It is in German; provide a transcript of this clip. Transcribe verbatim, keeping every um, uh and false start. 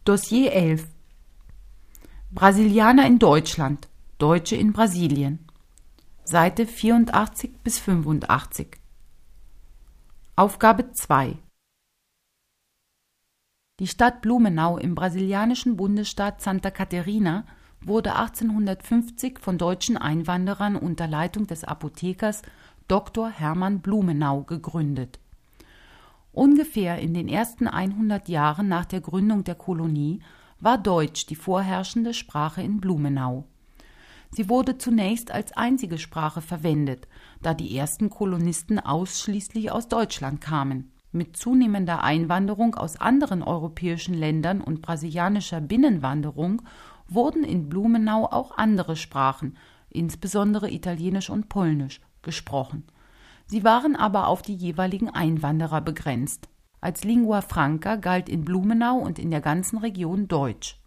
Dossier elf. Brasilianer in Deutschland, Deutsche in Brasilien. Seite vierundachtzig bis fünfundachtzig. Aufgabe zwei. Die Stadt Blumenau im brasilianischen Bundesstaat Santa Catarina wurde achtzehnhundertfünfzig von deutschen Einwanderern unter Leitung des Apothekers Doktor Hermann Blumenau gegründet. Ungefähr in den ersten hundert Jahren nach der Gründung der Kolonie war Deutsch die vorherrschende Sprache in Blumenau. Sie wurde zunächst als einzige Sprache verwendet, da die ersten Kolonisten ausschließlich aus Deutschland kamen. Mit zunehmender Einwanderung aus anderen europäischen Ländern und brasilianischer Binnenwanderung wurden in Blumenau auch andere Sprachen, insbesondere Italienisch und Polnisch, gesprochen. Sie waren aber auf die jeweiligen Einwanderer begrenzt. Als Lingua Franca galt in Blumenau und in der ganzen Region Deutsch.